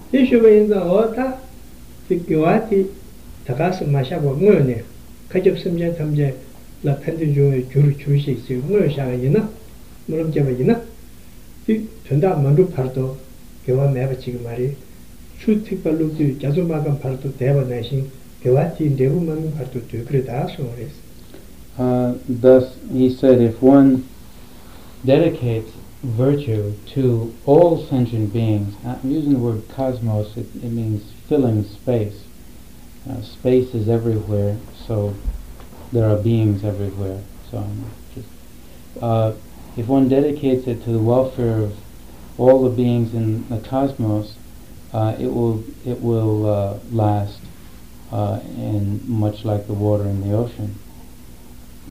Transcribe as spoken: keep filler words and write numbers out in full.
이슈베인자 어타 그 다가스 마샤고 뭐네 가족 심장 탐제 라 팬들 중에 주로 주시 있어요. 뭐 샤가이나 뭐럼 잡아이나 이 전다 만두 팔도 교환 매버 지금 말이 수특발로도 자주마감 팔도 대바내신 교환티 대부분 팔도 그래다 소리스. Uh, thus, he said, if one dedicates virtue to all sentient beings, I'm using the word cosmos, it, it means filling space. Uh, space is everywhere, so there are beings everywhere. So, just, uh, if one dedicates it to the welfare of all the beings in the cosmos, uh, it will it will uh, last, uh, in much like the water in the ocean.